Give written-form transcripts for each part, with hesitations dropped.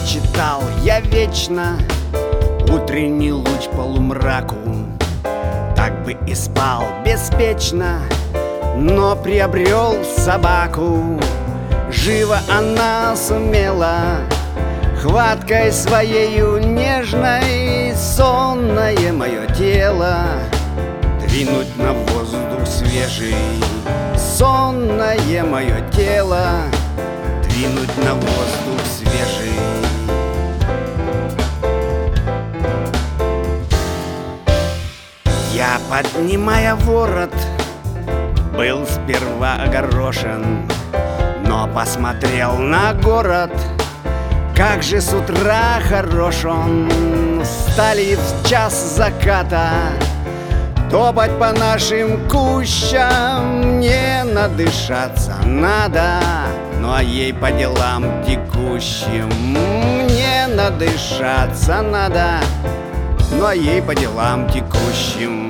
предпочитал я вечно утренний луч полумраку. Так бы и спал беспечно, но приобрел собаку. Живо она сумела хваткой своею нежной сонное мое тело двинуть на воздух свежий. Сонное мое тело двинуть на воздух свежий. Я, поднимая ворот, был сперва огорошен, но посмотрел на город, как же с утра хорош он. Стали в час заката топать по нашим кущам. Не надышаться надо, ну а ей по делам текущим. Не надышаться надо, ну а ей по делам текущим.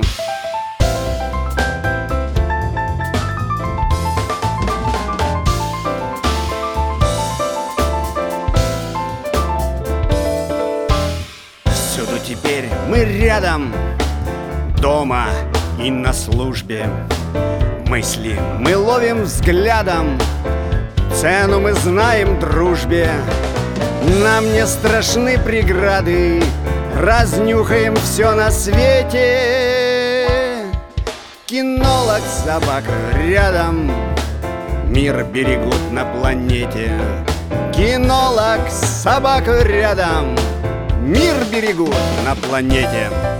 Всюду теперь мы рядом, дома и на службе. Мысли мы ловим взглядом, цену мы знаем дружбе. Нам не страшны преграды, разнюхаем все на свете. Кинолог, собака рядом, мир берегут на планете. Кинолог, собака рядом, мир берегут на планете.